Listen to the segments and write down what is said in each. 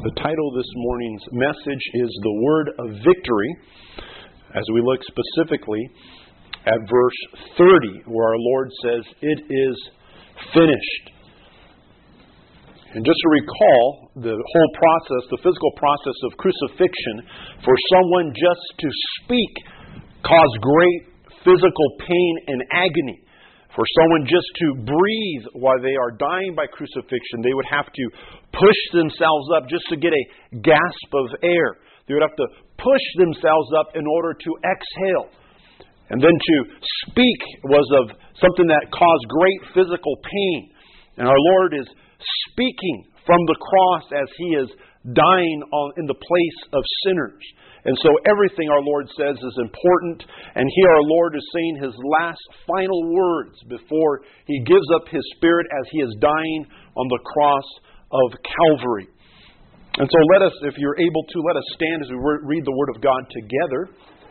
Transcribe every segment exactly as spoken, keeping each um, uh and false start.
The title of this morning's message is The Word of Victory, as we look specifically at verse thirty, where our Lord says, "It is finished." And just to recall, the whole process, the physical process of crucifixion, for someone just to speak caused great physical pain and agony. For someone just to breathe while they are dying by crucifixion, they would have to push themselves up just to get a gasp of air. They would have to push themselves up in order to exhale. And then to speak was of something that caused great physical pain. And our Lord is speaking from the cross as He is dying on, in the place of sinners. And so everything our Lord says is important. And here our Lord is saying His last final words before He gives up His Spirit as He is dying on the cross of Calvary. And so let us, if you're able to, let us stand as we read the Word of God together.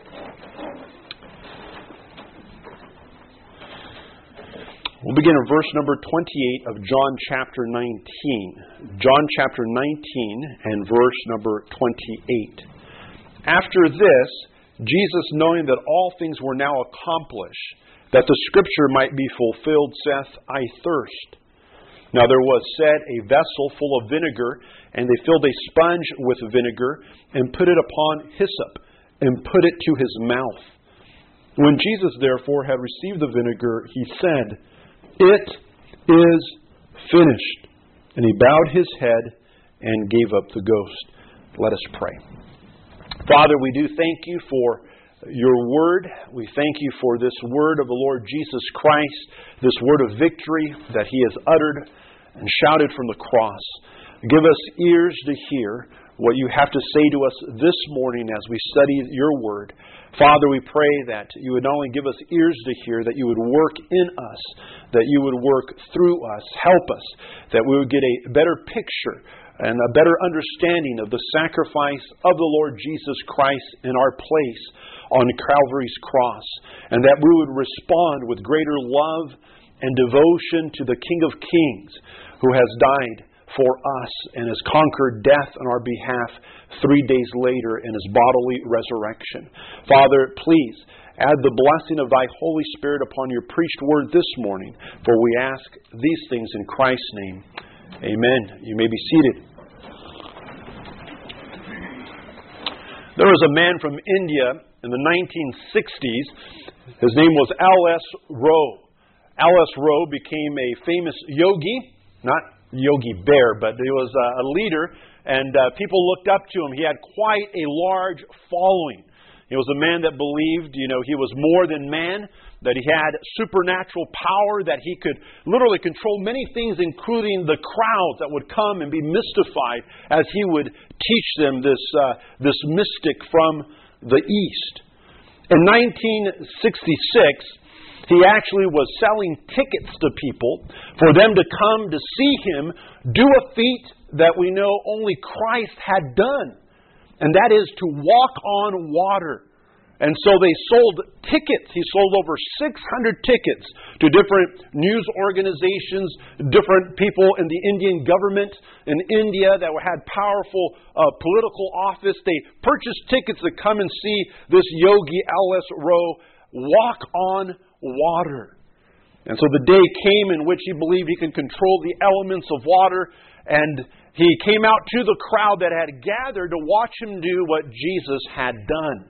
We'll begin in verse number twenty-eight of John chapter nineteen. John chapter nineteen and verse number twenty-eight. After this, Jesus, knowing that all things were now accomplished, that the Scripture might be fulfilled, saith, I thirst. Now there was set a vessel full of vinegar, and they filled a sponge with vinegar, and put it upon hyssop, and put it to his mouth. When Jesus therefore had received the vinegar, he said, It is finished. And he bowed his head and gave up the ghost. Let us pray. Father, we do thank You for Your Word. We thank You for this Word of the Lord Jesus Christ, this Word of victory that He has uttered and shouted from the cross. Give us ears to hear what You have to say to us this morning as we study Your Word. Father, we pray that You would not only give us ears to hear, that You would work in us, that You would work through us, help us, that we would get a better picture and a better understanding of the sacrifice of the Lord Jesus Christ in our place on Calvary's cross, and that we would respond with greater love and devotion to the King of Kings, who has died for us and has conquered death on our behalf three days later in His bodily resurrection. Father, please add the blessing of Thy Holy Spirit upon Your preached word this morning, for we ask these things in Christ's name. Amen. You may be seated. There was a man from India in the nineteen sixties. His name was L S Rowe. L S Rowe became a famous yogi, not Yogi Bear, but he was a leader, and uh, people looked up to him. He had quite a large following. He was a man that believed, you know, he was more than man, that he had supernatural power, that he could literally control many things, including the crowds that would come and be mystified as he would teach them this, uh, this mystic from the East. In nineteen sixty-six, he actually was selling tickets to people for them to come to see him do a feat that we know only Christ had done. And that is to walk on water. And so they sold tickets. He sold over six hundred tickets to different news organizations, different people in the Indian government in India that had powerful uh, political office. They purchased tickets to come and see this yogi, L S Rowe, walk on water. And so the day came in which he believed he could control the elements of water, and he came out to the crowd that had gathered to watch him do what Jesus had done.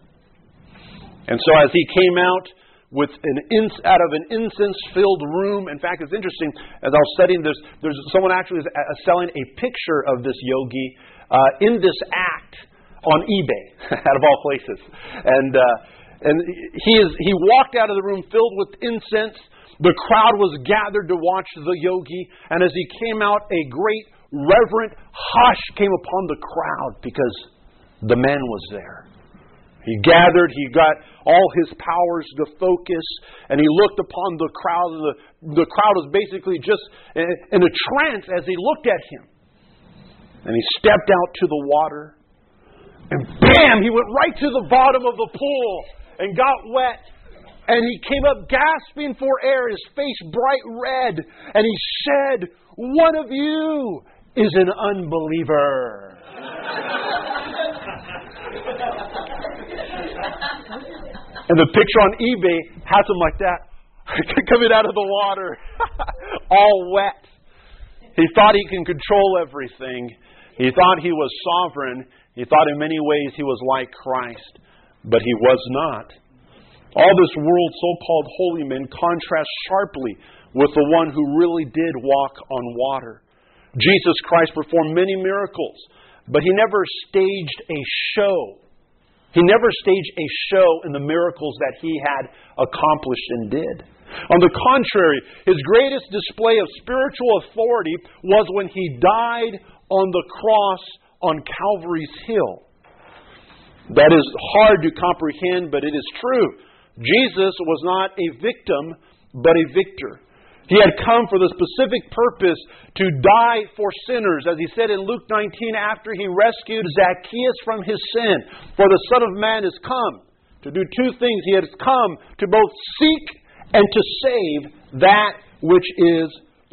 And so as he came out with an ins- out of an incense-filled room, in fact, it's interesting, as I was studying this, there's someone actually is selling a picture of this yogi uh, in this act on eBay, out of all places. And uh, and he is he walked out of the room filled with incense. The crowd was gathered to watch the yogi, and as he came out, a great reverent hush came upon the crowd because the man was there. He gathered, he got all his powers to focus, and he looked upon the crowd, and the, the crowd was basically just in, in a trance as he looked at him. And he stepped out to the water, and bam, he went right to the bottom of the pool and got wet. And he came up gasping for air, his face bright red, and he said, "One of you is an unbeliever." And the picture on eBay has him like that, coming out of the water, all wet. He thought he can control everything. He thought he was sovereign. He thought in many ways he was like Christ. But he was not. All this world's so-called holy men contrast sharply with the one who really did walk on water. Jesus Christ performed many miracles, but He never staged a show. He never staged a show in the miracles that He had accomplished and did. On the contrary, His greatest display of spiritual authority was when He died on the cross on Calvary's hill. That is hard to comprehend, but it is true. Jesus was not a victim, but a victor. He had come for the specific purpose to die for sinners. As He said in Luke nineteen, after He rescued Zacchaeus from his sin. For the Son of Man is come to do two things. He has come to both seek and to save that which is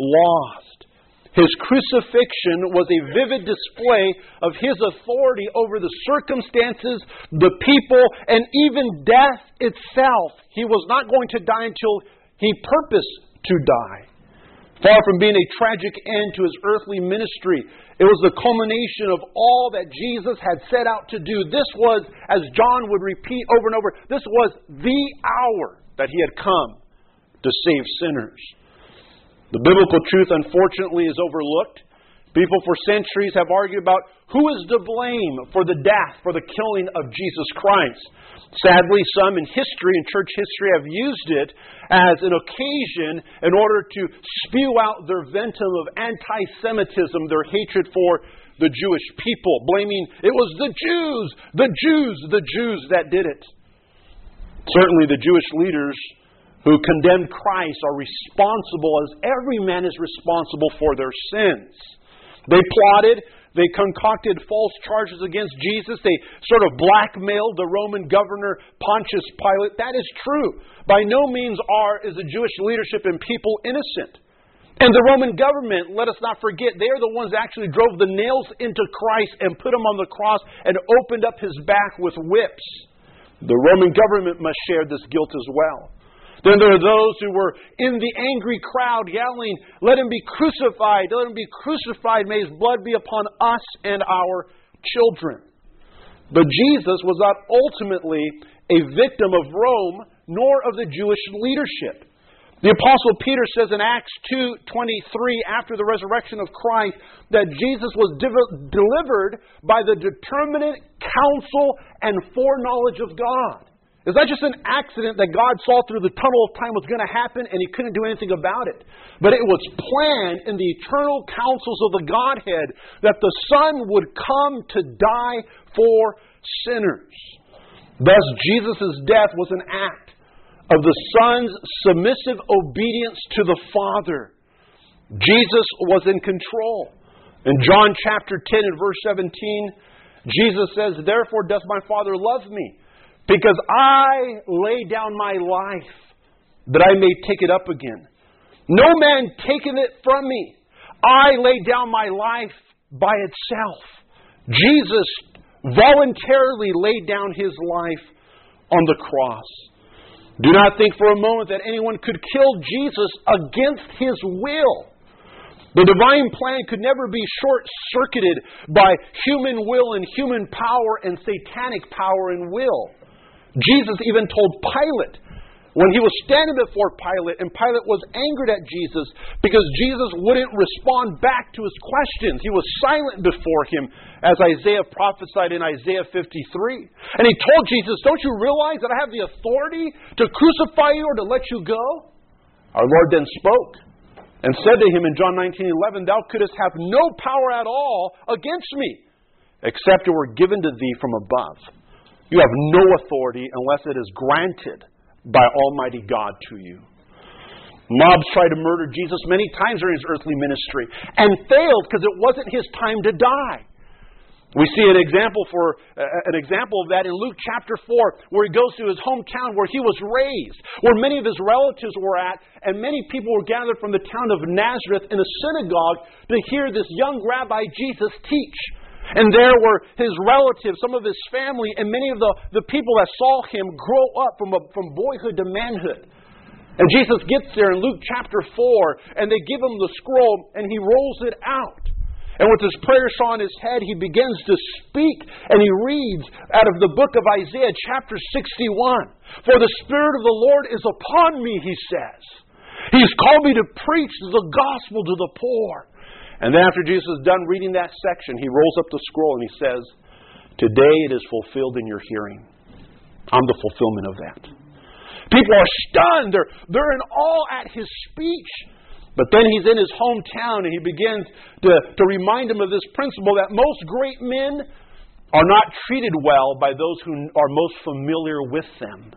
lost. His crucifixion was a vivid display of His authority over the circumstances, the people, and even death itself. He was not going to die until He purposed to die. Far from being a tragic end to His earthly ministry, it was the culmination of all that Jesus had set out to do. This was, as John would repeat over and over, this was the hour that He had come to save sinners. The biblical truth, unfortunately, is overlooked. People for centuries have argued about who is to blame for the death, for the killing of Jesus Christ. Sadly, some in history, in church history, have used it as an occasion in order to spew out their ventum of anti-Semitism, their hatred for the Jewish people, blaming it was the Jews, the Jews, the Jews that did it. Certainly the Jewish leaders who condemned Christ are responsible, as every man is responsible for their sins. They plotted, they concocted false charges against Jesus. They sort of blackmailed the Roman governor Pontius Pilate. That is true. By no means are is the Jewish leadership and people innocent. And the Roman government, let us not forget, they are the ones that actually drove the nails into Christ and put Him on the cross and opened up His back with whips. The Roman government must share this guilt as well. Then there are those who were in the angry crowd yelling, "Let Him be crucified! Let Him be crucified! May His blood be upon us and our children." But Jesus was not ultimately a victim of Rome, nor of the Jewish leadership. The Apostle Peter says in Acts two twenty-three, after the resurrection of Christ, that Jesus was div- delivered by the determinate counsel and foreknowledge of God. It's not just an accident that God saw through the tunnel of time was going to happen and He couldn't do anything about it. But it was planned in the eternal counsels of the Godhead that the Son would come to die for sinners. Thus, Jesus' death was an act of the Son's submissive obedience to the Father. Jesus was in control. In John chapter ten and verse seventeen, Jesus says, "Therefore does my Father love me, because I lay down my life, that I may take it up again. No man taketh it from me. I lay down my life by itself." Jesus voluntarily laid down His life on the cross. Do not think for a moment that anyone could kill Jesus against His will. The divine plan could never be short-circuited by human will and human power and satanic power and will. Jesus even told Pilate, when He was standing before Pilate, and Pilate was angered at Jesus because Jesus wouldn't respond back to his questions. He was silent before him, as Isaiah prophesied in Isaiah fifty-three. And he told Jesus, "Don't you realize that I have the authority to crucify you or to let you go?" Our Lord then spoke and said to him in John nineteen eleven, "Thou couldst have no power at all against me, except it were given to thee from above. You have no authority unless it is granted by Almighty God to you." Mobs tried to murder Jesus many times during His earthly ministry and failed because it wasn't His time to die. We see an example for uh, an example of that in Luke chapter four, where He goes to His hometown where He was raised, where many of His relatives were at, and many people were gathered from the town of Nazareth in a synagogue to hear this young rabbi Jesus teach. And there were his relatives, some of his family, and many of the, the people that saw him grow up from, a, from boyhood to manhood. And Jesus gets there in Luke chapter four, and they give him the scroll, and he rolls it out. And with his prayer shawl on his head, he begins to speak, and he reads out of the book of Isaiah chapter sixty-one. For the Spirit of the Lord is upon me, he says. He's called me to preach the gospel to the poor. And then after Jesus is done reading that section, he rolls up the scroll and he says, today it is fulfilled in your hearing. I'm the fulfillment of that. People are stunned. They're, they're in awe at his speech. But then he's in his hometown and he begins to, to remind them of this principle that most great men are not treated well by those who are most familiar with them.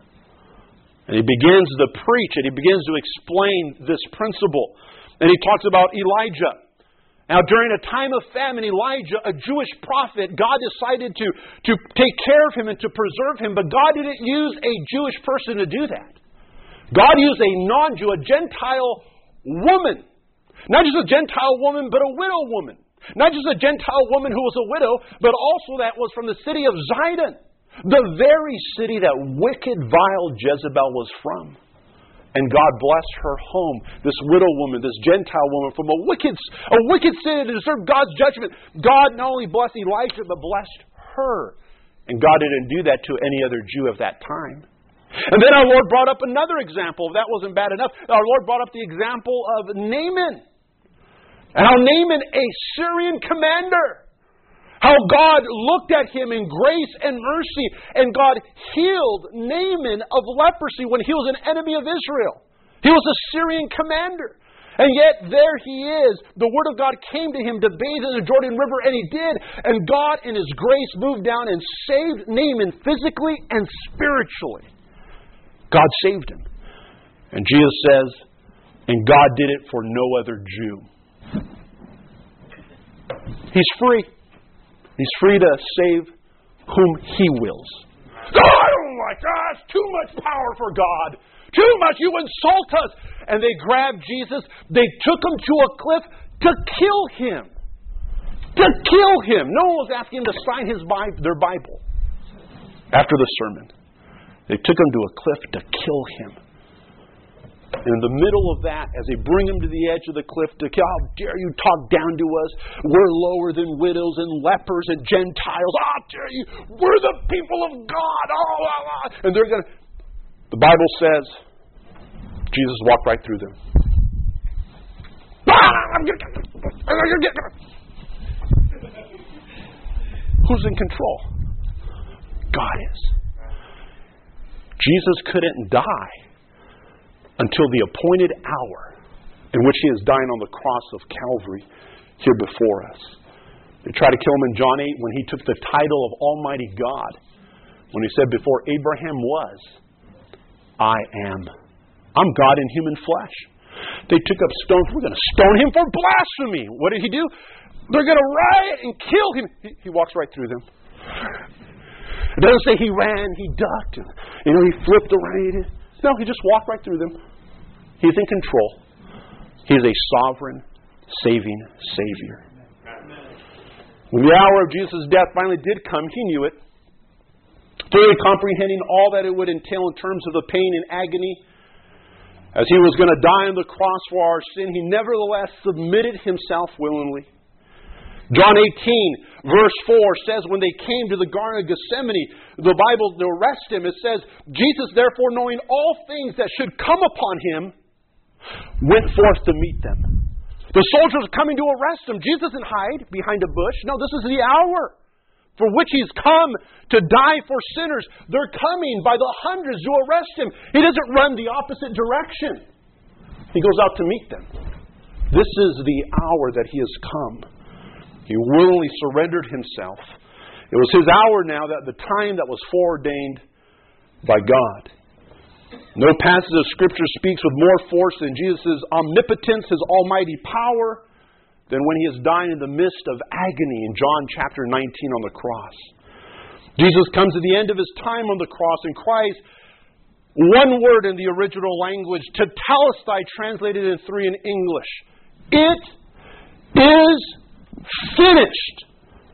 And he begins to preach and he begins to explain this principle. And he talks about Elijah. Now, during a time of famine, Elijah, a Jewish prophet, God decided to, to take care of him and to preserve him. But God didn't use a Jewish person to do that. God used a non-Jew, a Gentile woman. Not just a Gentile woman, but a widow woman. Not just a Gentile woman who was a widow, but also that was from the city of Zidon. The very city that wicked, vile Jezebel was from. And God blessed her home, this widow woman, this Gentile woman from a wicked, a wicked city to deserve God's judgment. God not only blessed Elijah, but blessed her. And God didn't do that to any other Jew of that time. And then our Lord brought up another example. If that wasn't bad enough, our Lord brought up the example of Naaman. And how Naaman, a Syrian commander, how God looked at him in grace and mercy, and God healed Naaman of leprosy when he was an enemy of Israel. He was a Syrian commander. And yet there he is. The Word of God came to him to bathe in the Jordan River, and he did. And God in His grace moved down and saved Naaman physically and spiritually. God saved him. And Jesus says, and God did it for no other Jew. He's free. He's free to save whom He wills. Oh, I don't like that. It's too much power for God. Too much. You insult us. And they grabbed Jesus. They took him to a cliff to kill him. To kill him. No one was asking him to sign his Bible, their Bible after the sermon. They took him to a cliff to kill him. And in the middle of that, as they bring him to the edge of the cliff to kill, how dare you talk down to us? We're lower than widows and lepers and Gentiles. How dare you? We're the people of God. Oh, oh, oh. And they're going to... The Bible says, Jesus walked right through them. Who's in control? God is. Jesus couldn't die until the appointed hour in which He is dying on the cross of Calvary here before us. They tried to kill Him in John eight when He took the title of Almighty God. When He said, before Abraham was, I am. I'm God in human flesh. They took up stones. We're going to stone Him for blasphemy. What did He do? They're going to riot and kill Him. He, he walks right through them. It doesn't say He ran, He ducked, and, you know, He flipped around. No, He just walked right through them. He's in control. He is a sovereign, saving Savior. When the hour of Jesus' death finally did come, He knew it. Fully comprehending all that it would entail in terms of the pain and agony. As He was going to die on the cross for our sin, He nevertheless submitted Himself willingly. John eighteen, verse four says, when they came to the Garden of Gethsemane, the Bible, to arrest Him, it says, Jesus, therefore, knowing all things that should come upon Him, went forth to meet them. The soldiers are coming to arrest Him. Jesus doesn't hide behind a bush. No, this is the hour for which He's come to die for sinners. They're coming by the hundreds to arrest Him. He doesn't run the opposite direction. He goes out to meet them. This is the hour that He has come. He willingly surrendered Himself. It was His hour now, that the time that was foreordained by God. No passage of Scripture speaks with more force than Jesus' omnipotence, His almighty power, than when He is dying in the midst of agony in John chapter nineteen on the cross. Jesus comes to the end of His time on the cross and cries one word in the original language, tetelestai, translated in three in English. It is finished.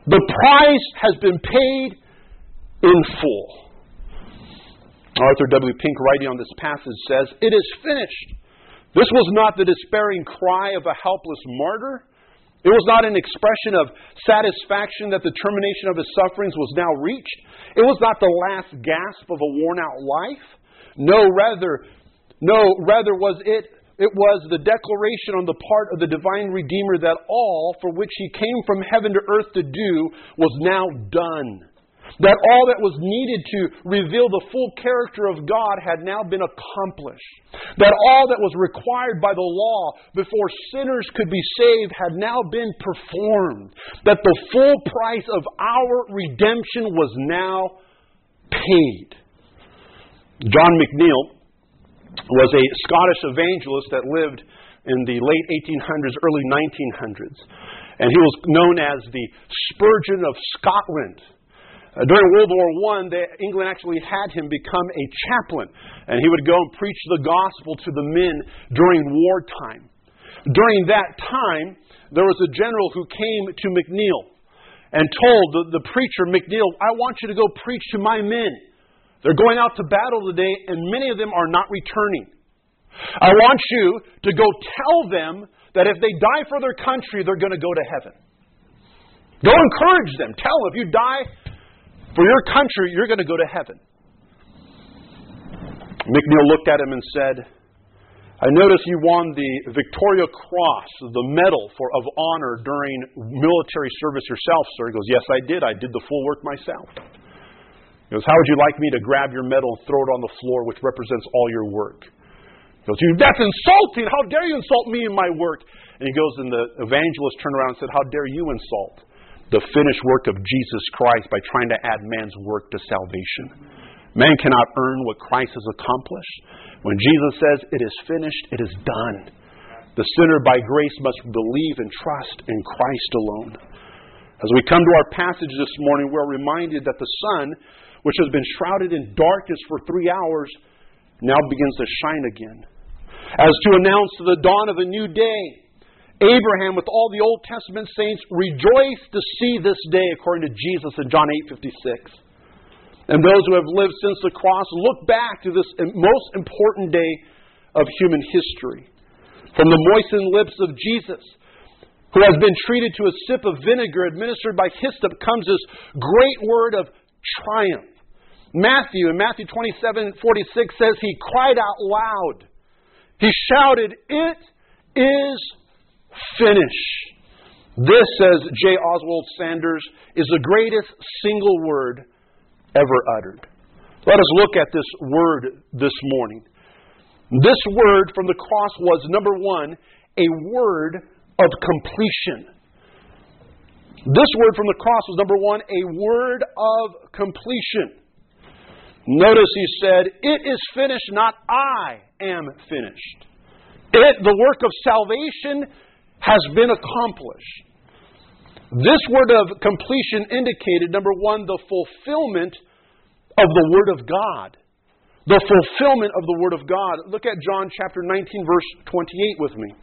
The price has been paid in full. Arthur W. Pink, writing on this passage, says, "It is finished." This was not the despairing cry of a helpless martyr. It was not an expression of satisfaction that the termination of his sufferings was now reached. It was not the last gasp of a worn-out life. No, rather, no, rather was it It was the declaration on the part of the divine Redeemer that all for which He came from heaven to earth to do was now done. That all that was needed to reveal the full character of God had now been accomplished. That all that was required by the law before sinners could be saved had now been performed. That the full price of our redemption was now paid. John McNeill was a Scottish evangelist that lived in the late eighteen hundreds, early nineteen hundreds. And he was known as the Spurgeon of Scotland. Uh, during World War One, the, England actually had him become a chaplain. And he would go and preach the gospel to the men during wartime. During that time, there was a general who came to McNeill and told the, the preacher, McNeill, "I want you to go preach to my men. They're going out to battle today, and many of them are not returning. I want you to go tell them that if they die for their country, they're going to go to heaven. Go encourage them. Tell them if you die for your country, you're going to go to heaven." McNeill looked at him and said, "I notice you won the Victoria Cross, the medal for of honor during military service yourself, sir." He goes, "Yes, I did. I did the full work myself." He goes, "How would you like me to grab your medal and throw it on the floor, which represents all your work?" He goes, "That's insulting. How dare you insult me and my work?" And he goes, and the evangelist turned around and said, "How dare you insult the finished work of Jesus Christ by trying to add man's work to salvation? Man cannot earn what Christ has accomplished. When Jesus says, 'It is finished,' it is done. The sinner by grace must believe and trust in Christ alone." As we come to our passage this morning, we're reminded that the sun, which has been shrouded in darkness for three hours, now begins to shine again. As to announce the dawn of a new day, Abraham, with all the Old Testament saints, rejoiced to see this day, according to Jesus in John eight fifty-six. And those who have lived since the cross look back to this most important day of human history. From the moistened lips of Jesus, who has been treated to a sip of vinegar administered by hyssop, comes this great word of triumph. Matthew, in Matthew twenty-seven forty-six, says he cried out loud. He shouted, "It is finished." This, says J. Oswald Sanders, is the greatest single word ever uttered. Let us look at this word this morning. This word from the cross was, number one, a word of completion. This word from the cross was, number one, a word of completion. Notice he said, "It is finished," not "I am finished." It, the work of salvation, has been accomplished. This word of completion indicated, number one, the fulfillment of the Word of God. The fulfillment of the Word of God. Look at John chapter nineteen, verse twenty-eight with me.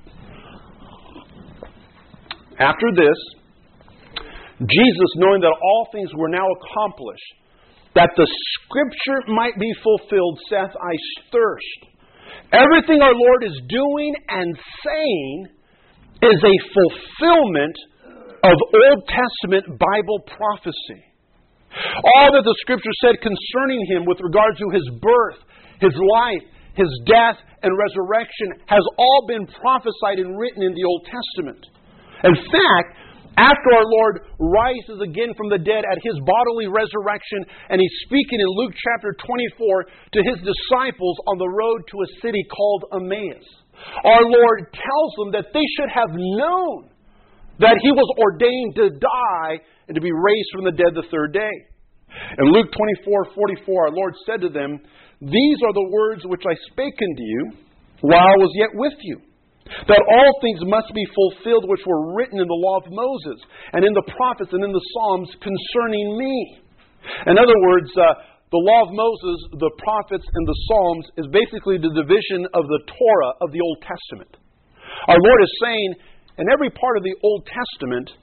After this, Jesus, knowing that all things were now accomplished, that the Scripture might be fulfilled, saith, "I thirst." Everything our Lord is doing and saying is a fulfillment of Old Testament Bible prophecy. All that the Scripture said concerning Him with regard to His birth, His life, His death, and resurrection has all been prophesied and written in the Old Testament. In fact, after our Lord rises again from the dead at His bodily resurrection, and He's speaking in Luke chapter twenty-four to His disciples on the road to a city called Emmaus, our Lord tells them that they should have known that He was ordained to die and to be raised from the dead the third day. In Luke twenty-four forty-four, our Lord said to them, "These are the words which I spake unto you while I was yet with you, that all things must be fulfilled which were written in the law of Moses, and in the prophets, and in the Psalms concerning me." In other words, uh, the law of Moses, the prophets, and the Psalms is basically the division of the Torah of the Old Testament. Our Lord is saying, in every part of the Old Testament,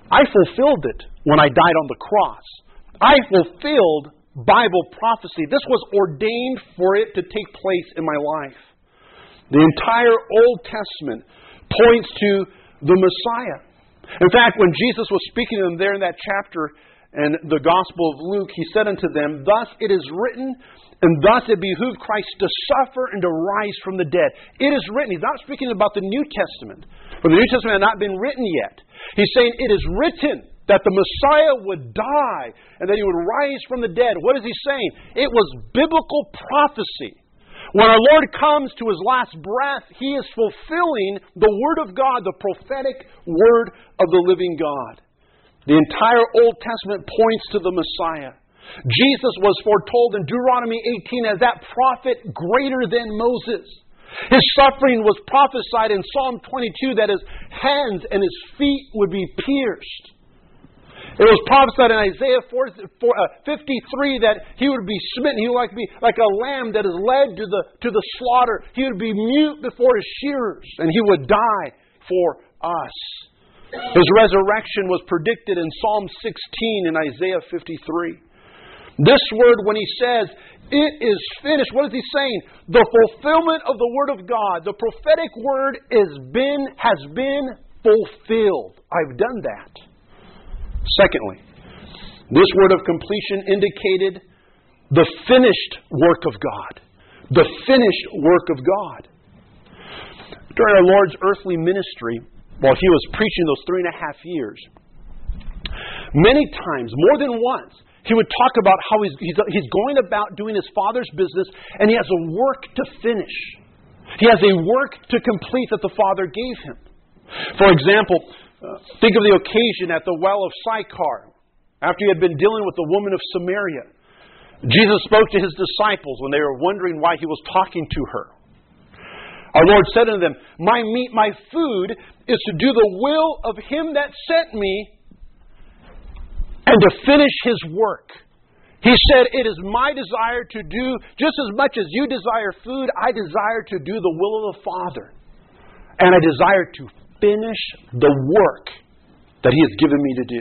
I fulfilled it when I died on the cross. I fulfilled Bible prophecy. This was ordained for it to take place in my life. The entire Old Testament points to the Messiah. In fact, when Jesus was speaking to them there in that chapter in the Gospel of Luke, He said unto them, "Thus it is written, and thus it behooved Christ to suffer and to rise from the dead." It is written. He's not speaking about the New Testament. For the New Testament had not been written yet. He's saying it is written that the Messiah would die and that He would rise from the dead. What is He saying? It was biblical prophecy. When our Lord comes to His last breath, He is fulfilling the Word of God, the prophetic Word of the living God. The entire Old Testament points to the Messiah. Jesus was foretold in Deuteronomy eighteen as that prophet greater than Moses. His suffering was prophesied in Psalm twenty-two that His hands and His feet would be pierced. It was prophesied in Isaiah fifty-three that He would be smitten. He would like be like a lamb that is led to the, to the slaughter. He would be mute before His shearers, and He would die for us. His resurrection was predicted in Psalm sixteen and Isaiah fifty-three. This word, when He says, "It is finished," what is He saying? The fulfillment of the Word of God. The prophetic word is been, has been fulfilled. I've done that. Secondly, this word of completion indicated the finished work of God. The finished work of God. During our Lord's earthly ministry, while He was preaching those three and a half years, many times, more than once, He would talk about how he's, he's, he's going about doing His Father's business, and He has a work to finish. He has a work to complete that the Father gave Him. For example, uh, think of the occasion at the well of Sychar, after He had been dealing with the woman of Samaria. Jesus spoke to His disciples when they were wondering why He was talking to her. Our Lord said unto them, "My meat, my food, is to do the will of Him that sent me, and to finish His work." He said, "It is my desire to do, just as much as you desire food, I desire to do the will of the Father. And I desire to finish the work that He has given me to do."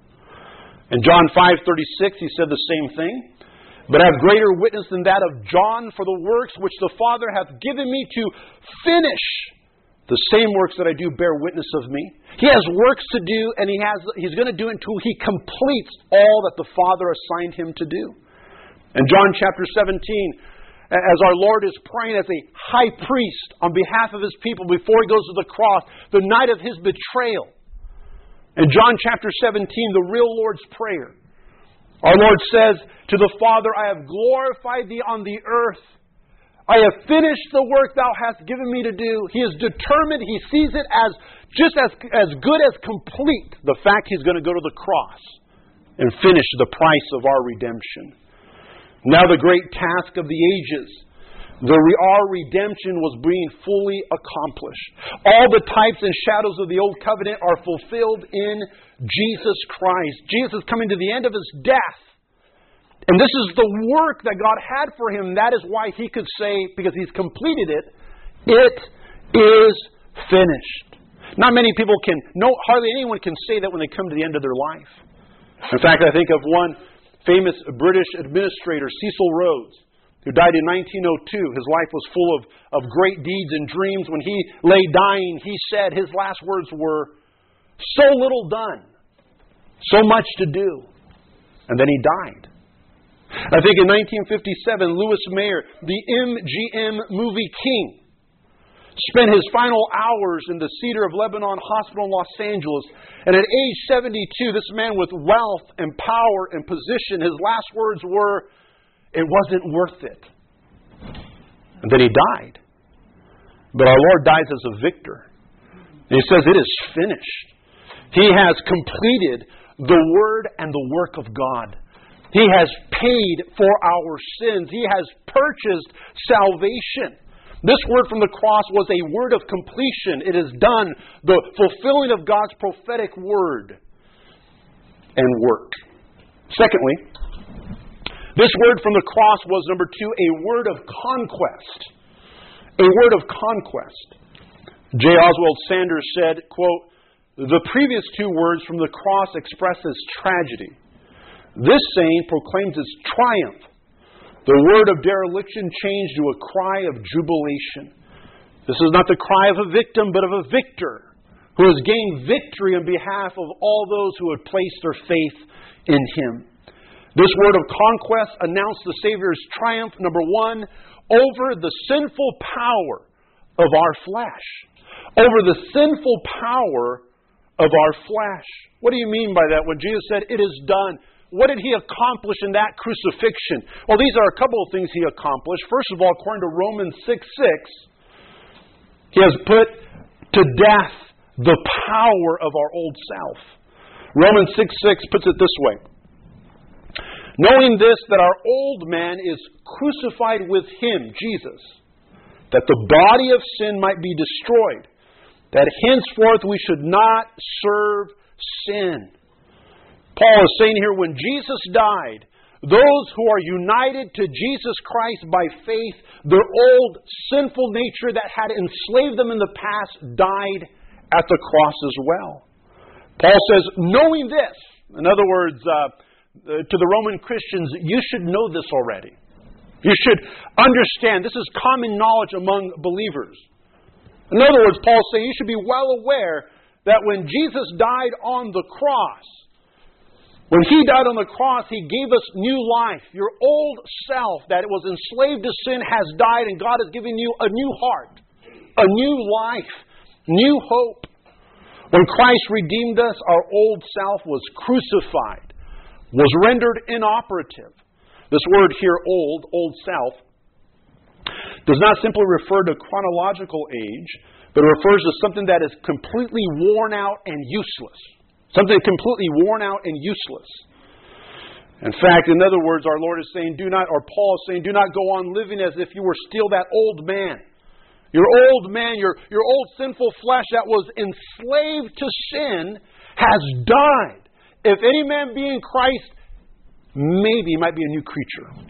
In John five thirty-six, He said the same thing. "But I have greater witness than that of John, for the works which the Father hath given me to finish, the same works that I do bear witness of me." He has works to do, and he has, He's going to do it until He completes all that the Father assigned Him to do. In John chapter seventeen, as our Lord is praying as a high priest on behalf of His people before He goes to the cross, the night of His betrayal. In John chapter seventeen, the real Lord's Prayer, our Lord says to the Father, "I have glorified Thee on the earth. I have finished the work Thou hast given me to do." He is determined. He sees it as just as, as good as complete, the fact He's going to go to the cross and finish the price of our redemption. Now the great task of the ages, the our redemption, was being fully accomplished. All the types and shadows of the Old Covenant are fulfilled in Jesus Christ. Jesus coming to the end of His death. And this is the work that God had for Him. That is why He could say, because He's completed it, "It is finished." Not many people can, no, hardly anyone can say that when they come to the end of their life. In fact, I think of one famous British administrator, Cecil Rhodes, who died in nineteen oh two. His life was full of, of great deeds and dreams. When he lay dying, he said his last words were, "So little done, so much to do." And then he died. I think in nineteen fifty-seven, Louis Mayer, the M G M movie king, spent his final hours in the Cedar of Lebanon Hospital in Los Angeles. And at age seventy-two, this man with wealth and power and position, his last words were, "It wasn't worth it." And then he died. But our Lord dies as a victor. And He says, "It is finished." He has completed the Word and the work of God. He has paid for our sins. He has purchased salvation. This word from the cross was a word of completion. It is done. The fulfilling of God's prophetic word and work. Secondly, this word from the cross was, number two, a word of conquest. A word of conquest. J. Oswald Sanders said, quote, the previous two words from the cross expresses tragedy. This saying proclaims its triumph. The word of dereliction changed to a cry of jubilation. This is not the cry of a victim, but of a victor who has gained victory on behalf of all those who had placed their faith in Him. This word of conquest announced the Savior's triumph, number one, over the sinful power of our flesh. Over the sinful power of our flesh. What do you mean by that? When Jesus said, "It is done," what did He accomplish in that crucifixion? Well, these are a couple of things He accomplished. First of all, according to Romans six six, He has put to death the power of our old self. Romans six six puts it this way. Knowing this, that our old man is crucified with Him, Jesus, that the body of sin might be destroyed, that henceforth we should not serve sin. Paul is saying here, when Jesus died, those who are united to Jesus Christ by faith, their old sinful nature that had enslaved them in the past died at the cross as well. Paul says, knowing this, in other words, uh, to the Roman Christians, you should know this already. You should understand. This is common knowledge among believers. In other words, Paul's saying you should be well aware that when Jesus died on the cross, when He died on the cross, He gave us new life. Your old self that was enslaved to sin has died, and God has given you a new heart, a new life, new hope. When Christ redeemed us, our old self was crucified, was rendered inoperative. This word here, old, old self, does not simply refer to chronological age, but it refers to something that is completely worn out and useless. Something completely worn out and useless. In fact, in other words, our Lord is saying, do not, or Paul is saying, do not go on living as if you were still that old man. Your old man, your, your old sinful flesh that was enslaved to sin has died. If any man be in Christ, maybe he might be a new creature.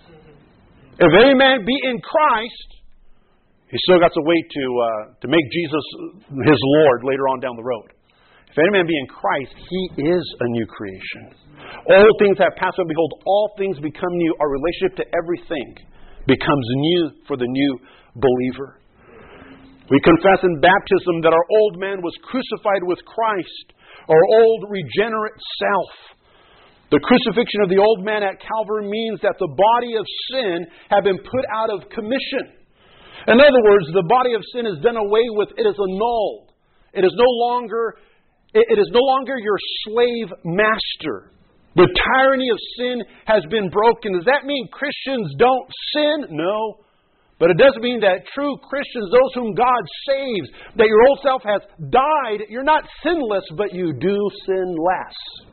If any man be in Christ, he's still got to wait to uh, to make Jesus his Lord later on down the road. If any man be in Christ, he is a new creation. All things have passed away. Behold, all things become new. Our relationship to everything becomes new for the new believer. We confess in baptism that our old man was crucified with Christ, our old regenerate self. The crucifixion of the old man at Calvary means that the body of sin had been put out of commission. In other words, the body of sin is done away with. It is annulled. It is no longer, it is no longer your slave master. The tyranny of sin has been broken. Does that mean Christians don't sin? No. But it does mean that true Christians, those whom God saves, that your old self has died. You're not sinless, but you do sin less.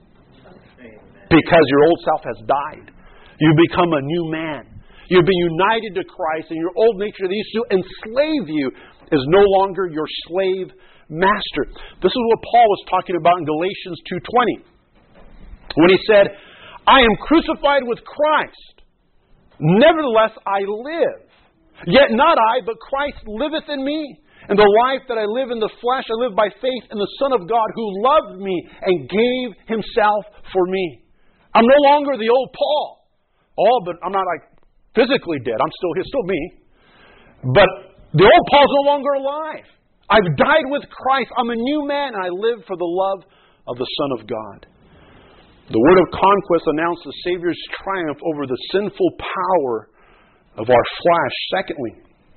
Because your old self has died. You become a new man. You've been united to Christ, and your old nature that used to enslave you is no longer your slave master. This is what Paul was talking about in Galatians two twenty. When he said, I am crucified with Christ. Nevertheless, I live. Yet not I, but Christ liveth in me. And the life that I live in the flesh, I live by faith in the Son of God who loved me and gave Himself for me. I'm no longer the old Paul. Oh, but I'm not like physically dead. I'm still He's still me. But the old Paul's no longer alive. I've died with Christ. I'm a new man, and I live for the love of the Son of God. The word of conquest announced the Savior's triumph over the sinful power of our flesh. Secondly,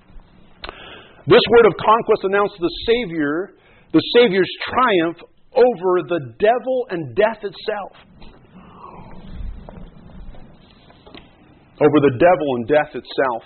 this word of conquest announced the Savior, the Savior's triumph over the devil and death itself. Over the devil and death itself.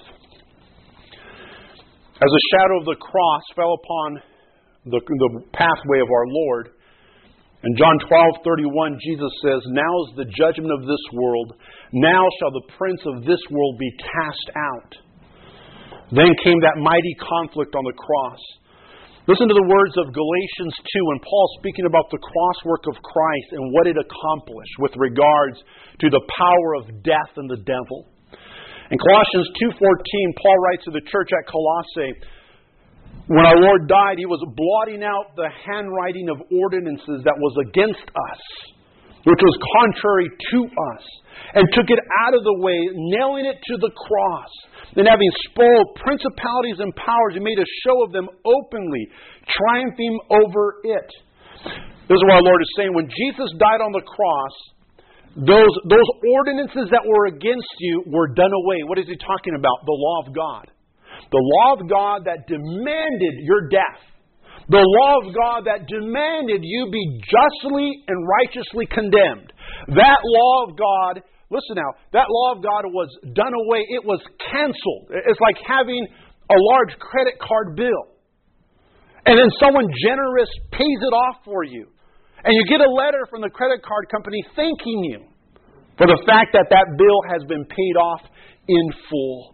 As a shadow of the cross fell upon the, the pathway of our Lord, in John twelve thirty-one, Jesus says, now is the judgment of this world. Now shall the prince of this world be cast out. Then came that mighty conflict on the cross. Listen to the words of Galatians two, when Paul's speaking about the cross work of Christ and what it accomplished with regards to the power of death and the devil. In Colossians two fourteen, Paul writes to the church at Colossae, When our Lord died, He was blotting out the handwriting of ordinances that was against us, which was contrary to us, and took it out of the way, nailing it to the cross. And having spoiled principalities and powers, He made a show of them openly, triumphing over it. This is what our Lord is saying. When Jesus died on the cross, those, those ordinances that were against you were done away. What is He talking about? The law of God. The law of God that demanded your death. The law of God that demanded you be justly and righteously condemned. That law of God, listen now, that law of God was done away. It was canceled. It's like having a large credit card bill. And then someone generous pays it off for you. And you get a letter from the credit card company thanking you for the fact that that bill has been paid off in full.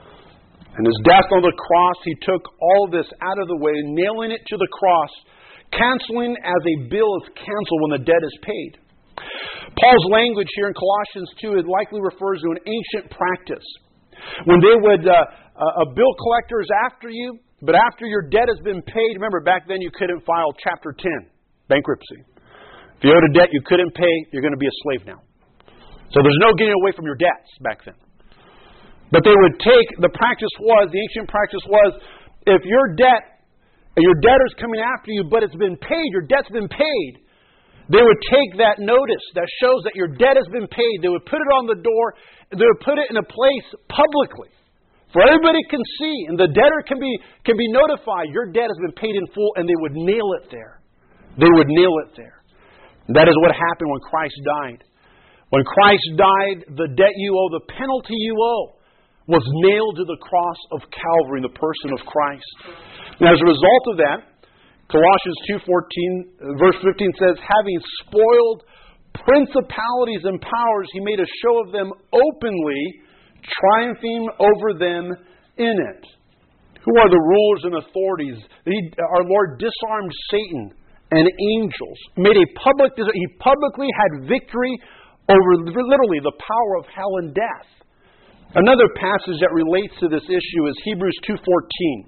And His death on the cross, He took all of this out of the way, nailing it to the cross, canceling as a bill is canceled when the debt is paid. Paul's language here in Colossians two, it likely refers to an ancient practice. When they would, uh, uh, a bill collector is after you, but after your debt has been paid, remember back then you couldn't file Chapter ten, bankruptcy. If you owed a debt you couldn't pay, you're going to be a slave now. So there's no getting away from your debts back then. But they would take, the practice was, the ancient practice was, if your debt, your debtor's coming after you, but it's been paid, your debt's been paid, they would take that notice that shows that your debt has been paid, they would put it on the door, and they would put it in a place publicly, for everybody can see, and the debtor can be, can be notified, your debt has been paid in full, and they would nail it there. They would nail it there. That is what happened when Christ died. When Christ died, the debt you owe, the penalty you owe, was nailed to the cross of Calvary in the person of Christ. And as a result of that, Colossians two fourteen, verse fifteen says, having spoiled principalities and powers, He made a show of them openly, triumphing over them in it. Who are the rulers and authorities? He, our Lord disarmed Satan and angels. Made a public, He publicly had victory over literally the power of hell and death. Another passage that relates to this issue is Hebrews two fourteen.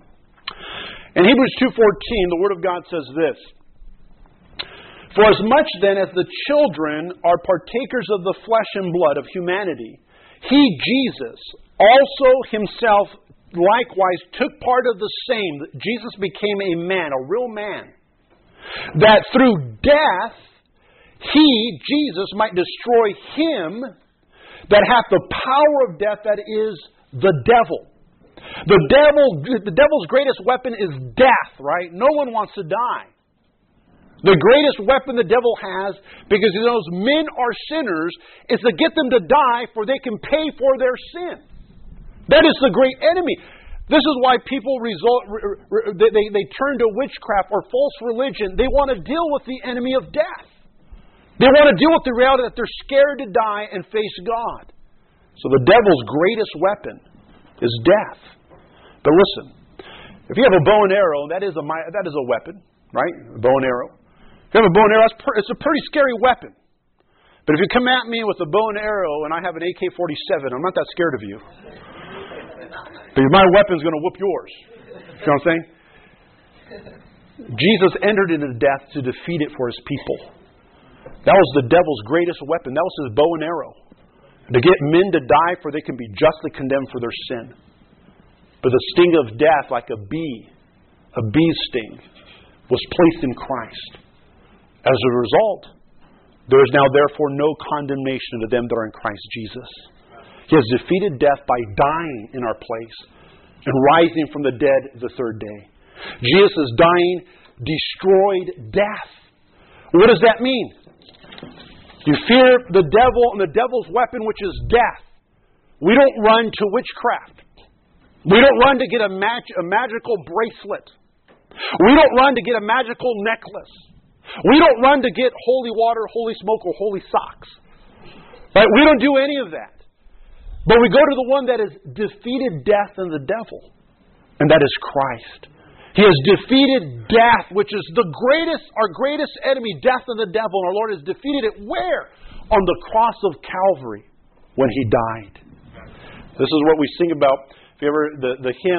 In Hebrews two fourteen, the Word of God says this, for as much then as the children are partakers of the flesh and blood of humanity, He, Jesus, also Himself likewise took part of the same. Jesus became a man, a real man, that through death, He, Jesus, might destroy him that hath the power of death, that is the devil. The devil, the devil's greatest weapon is death, right? No one wants to die. The greatest weapon the devil has, because he knows men are sinners, is to get them to die for they can pay for their sin. That is the great enemy. This is why people result, they, they, they turn to witchcraft or false religion. They want to deal with the enemy of death. They want to deal with the reality that they're scared to die and face God. So the devil's greatest weapon is death. But listen, if you have a bow and arrow, that is a that is a weapon, right? A bow and arrow. If you have a bow and arrow, it's a pretty scary weapon. But if you come at me with a bow and arrow and I have an A K forty-seven, I'm not that scared of you. Because my weapon's going to whoop yours. You know what I'm saying? Jesus entered into death to defeat it for His people. That was the devil's greatest weapon. That was his bow and arrow. To get men to die for they can be justly condemned for their sin. But the sting of death, like a bee, a bee's sting, was placed in Christ. As a result, there is now therefore no condemnation to them that are in Christ Jesus. He has defeated death by dying in our place and rising from the dead the third day. Jesus' dying destroyed death. What does that mean? You fear the devil and the devil's weapon, which is death. We don't run to witchcraft. We don't run to get a, mag- a magical bracelet. We don't run to get a magical necklace. We don't run to get holy water, holy smoke, or holy socks. Right? We don't do any of that. But we go to the one that has defeated death and the devil. And that is Christ. He has defeated death, which is the greatest, our greatest enemy, death and the devil. And our Lord has defeated it where? On the cross of Calvary, when He died. This is what we sing about. If you ever, the, the hymn,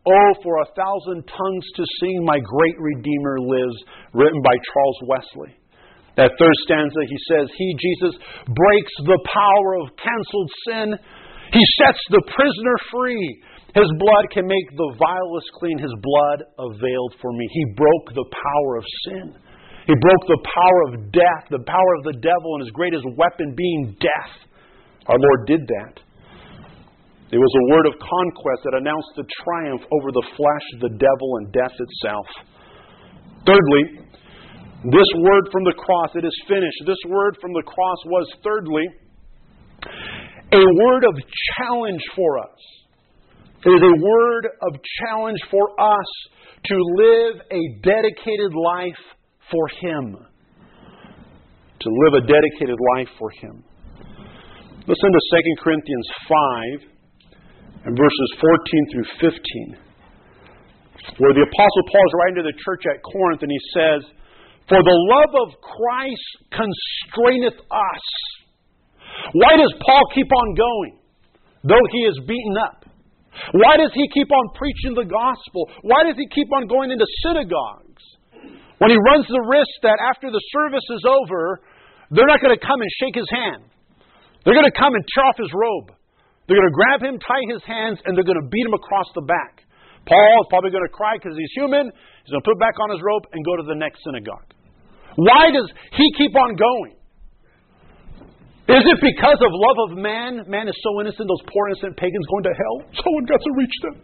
Oh, for a thousand tongues to sing, my great Redeemer lives, written by Charles Wesley. That third stanza, he says, He, Jesus, breaks the power of canceled sin. He sets the prisoner free. His blood can make the vilest clean. His blood availed for me. He broke the power of sin. He broke the power of death, the power of the devil, and his greatest weapon being death. Our Lord did that. It was a word of conquest that announced the triumph over the flesh, the devil, and death itself. Thirdly, this word from the cross, it is finished. This word from the cross was, thirdly, a word of challenge for us. It is a word of challenge for us to live a dedicated life for Him. To live a dedicated life for Him. Listen to Second Corinthians five. And verses fourteen through fifteen, where the Apostle Paul is writing to the church at Corinth, and he says, For the love of Christ constraineth us. Why does Paul keep on going, though he is beaten up? Why does he keep on preaching the gospel? Why does he keep on going into synagogues? When he runs the risk that after the service is over, they're not going to come and shake his hand. They're going to come and tear off his robe. They're going to grab him, tie his hands, and they're going to beat him across the back. Paul is probably going to cry because he's human. He's going to put back on his robe and go to the next synagogue. Why does he keep on going? Is it because of love of man? Man is so innocent, those poor innocent pagans going to hell. Someone got to reach them.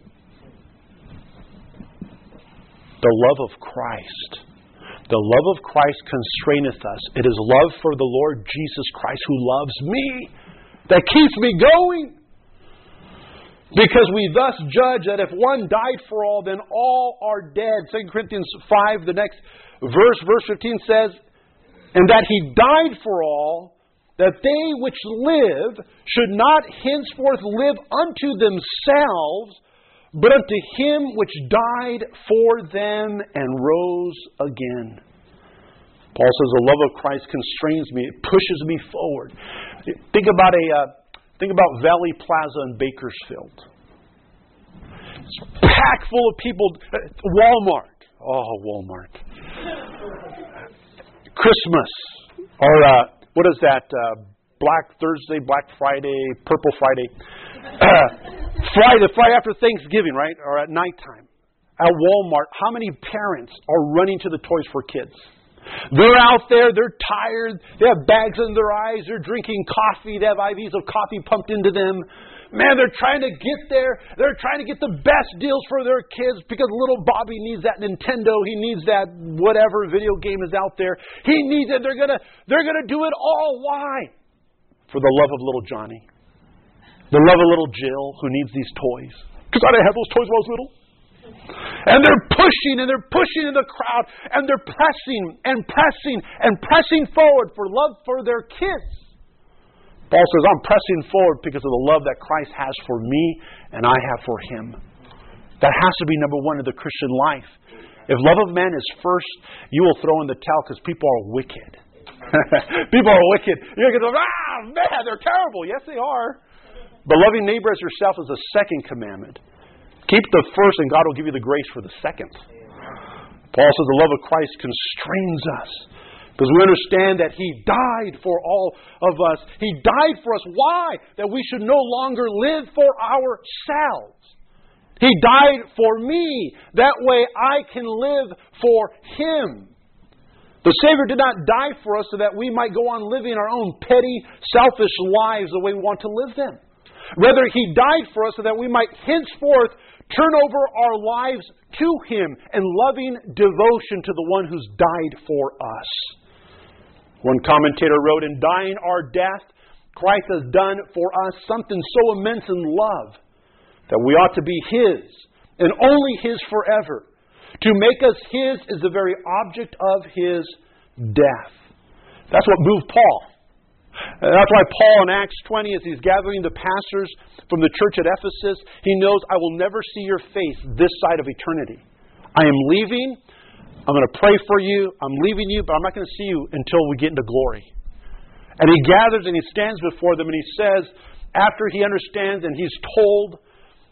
The love of Christ. The love of Christ constraineth us. It is love for the Lord Jesus Christ who loves me that keeps me going. Because we thus judge that if one died for all, then all are dead. Second Corinthians five, the next verse, verse fifteen says, And that He died for all, that they which live should not henceforth live unto themselves, but unto Him which died for them and rose again. Paul says the love of Christ constrains me. It pushes me forward. Think about a uh, think about Valley Plaza in Bakersfield. It's packed full of people. Walmart. Oh, Walmart. Christmas. Or uh, what is that? Uh, Black Thursday, Black Friday, Purple Friday. Uh, Friday, Friday after Thanksgiving, right? Or at nighttime. At Walmart, how many parents are running to the toys for kids? They're out there, they're tired, they have bags in their eyes, they're drinking coffee, they have I Vs of coffee pumped into them. Man, they're trying to get there, they're trying to get the best deals for their kids because little Bobby needs that Nintendo, he needs that whatever video game is out there. He needs it, they're gonna they're gonna do it all. Why? For the love of little Johnny. The love of little Jill who needs these toys. Because I didn't have those toys when I was little. And they're pushing and they're pushing in the crowd and they're pressing and pressing and pressing forward for love for their kids. Paul says, I'm pressing forward because of the love that Christ has for me and I have for Him. That has to be number one in the Christian life. If love of man is first, you will throw in the towel because people are wicked. People are wicked. You're going to go, ah, man, they're terrible. Yes, they are. But loving neighbor as yourself is the second commandment. Keep the first and God will give you the grace for the second. Paul says the love of Christ constrains us. Because we understand that He died for all of us. He died for us. Why? That we should no longer live for ourselves. He died for me. That way I can live for Him. The Savior did not die for us so that we might go on living our own petty, selfish lives the way we want to live them. Rather, He died for us so that we might henceforth turn over our lives to Him in loving devotion to the one who's died for us. One commentator wrote, in dying our death, Christ has done for us something so immense in love that we ought to be His and only His forever. To make us His is the very object of His death. That's what moved Paul. And that's why Paul in Acts twenty, as he's gathering the pastors from the church at Ephesus, he knows, I will never see your face this side of eternity. I am leaving. I'm going to pray for you. I'm leaving you, but I'm not going to see you until we get into glory. And he gathers and he stands before them and he says, after he understands and he's told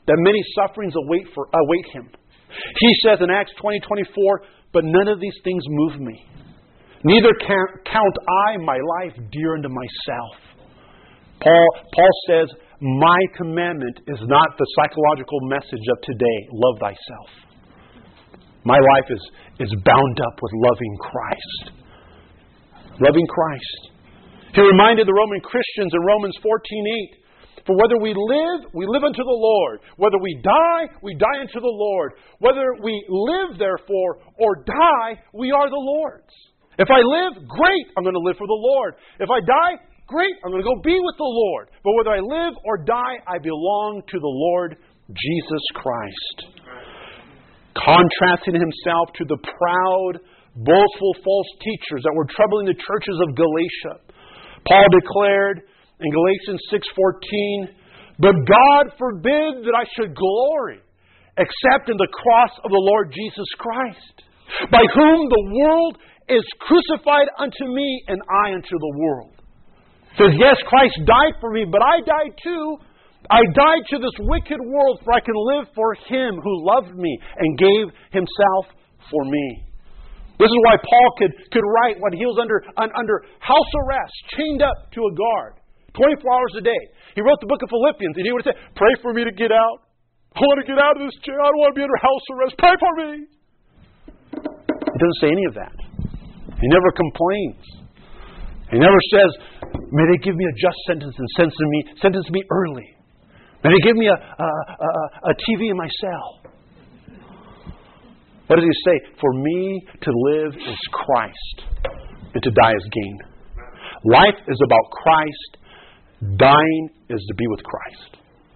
that many sufferings await for await him. He says in Acts twenty twenty-four, but none of these things move me. Neither count I my life dear unto myself. Paul, Paul says, my commandment is not the psychological message of today, love thyself. My life is, is bound up with loving Christ. Loving Christ. He reminded the Roman Christians in Romans fourteen eight, for whether we live, we live unto the Lord. Whether we die, we die unto the Lord. Whether we live, therefore, or die, we are the Lord's. If I live, great, I'm going to live for the Lord. If I die, great, I'm going to go be with the Lord. But whether I live or die, I belong to the Lord Jesus Christ. Contrasting himself to the proud, boastful false teachers that were troubling the churches of Galatia, Paul declared in Galatians six fourteen, but God forbid that I should glory except in the cross of the Lord Jesus Christ, by whom the world is crucified unto me, and I unto the world. It says, yes, Christ died for me, but I died too. I died to this wicked world, for I can live for Him who loved me and gave Himself for me. This is why Paul could, could write when he was under, un, under house arrest, chained up to a guard, twenty-four hours a day. He wrote the book of Philippians, and he would say, pray for me to get out. I want to get out of this jail. I don't want to be under house arrest. Pray for me. He doesn't say any of that. He never complains. He never says, may they give me a just sentence and sentence me, sentence me early. May they give me a, a, a, a T V in my cell. What does he say? For me to live is Christ, and to die is gain. Life is about Christ. Dying is to be with Christ.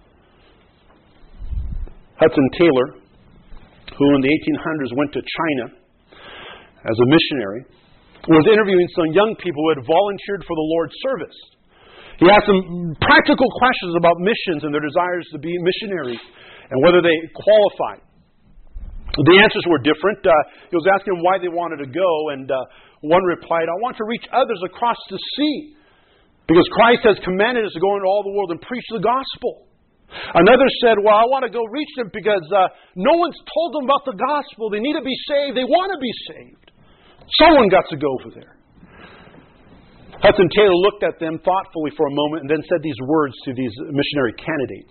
Hudson Taylor, who in the eighteen hundreds went to China as a missionary, was interviewing some young people who had volunteered for the Lord's service. He asked them practical questions about missions and their desires to be missionaries and whether they qualified. The answers were different. Uh, he was asking them why they wanted to go, and uh, one replied, I want to reach others across the sea because Christ has commanded us to go into all the world and preach the gospel. Another said, well, I want to go reach them because uh, no one's told them about the gospel. They need to be saved. They want to be saved. Someone got to go over there. Hudson Taylor looked at them thoughtfully for a moment and then said these words to these missionary candidates.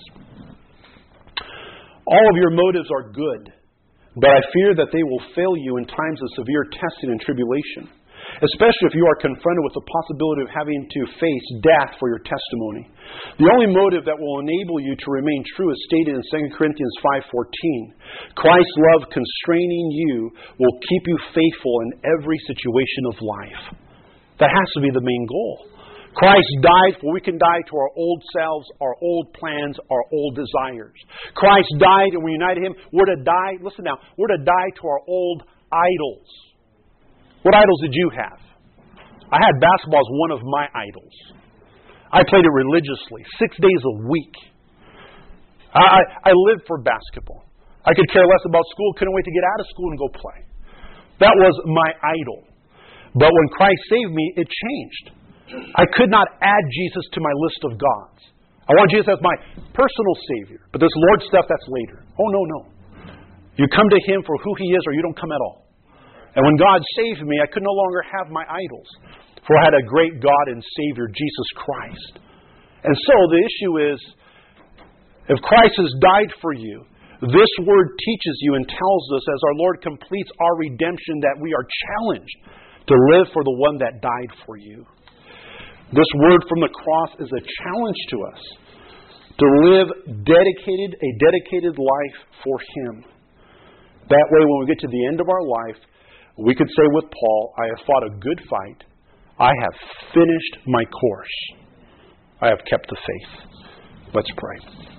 All of your motives are good, but I fear that they will fail you in times of severe testing and tribulation, especially if you are confronted with the possibility of having to face death for your testimony. The only motive that will enable you to remain true is stated in Second Corinthians five fourteen. Christ's love constraining you will keep you faithful in every situation of life. That has to be the main goal. Christ died for we can die to our old selves, our old plans, our old desires. Christ died and we united Him. We're to die, listen now, we're to die to our old idols. What idols did you have? I had basketball as one of my idols. I played it religiously, six days a week. I, I lived for basketball. I could care less about school, couldn't wait to get out of school and go play. That was my idol. But when Christ saved me, it changed. I could not add Jesus to my list of gods. I want Jesus as my personal Savior. But this Lord stuff, that's later. Oh, no, no. You come to Him for who He is or you don't come at all. And when God saved me, I could no longer have my idols. For I had a great God and Savior, Jesus Christ. And so the issue is, if Christ has died for you, this word teaches you and tells us as our Lord completes our redemption that we are challenged to live for the one that died for you. This word from the cross is a challenge to us to live dedicated, a dedicated life for Him. That way, when we get to the end of our life, we could say with Paul, I have fought a good fight. I have finished my course. I have kept the faith. Let's pray.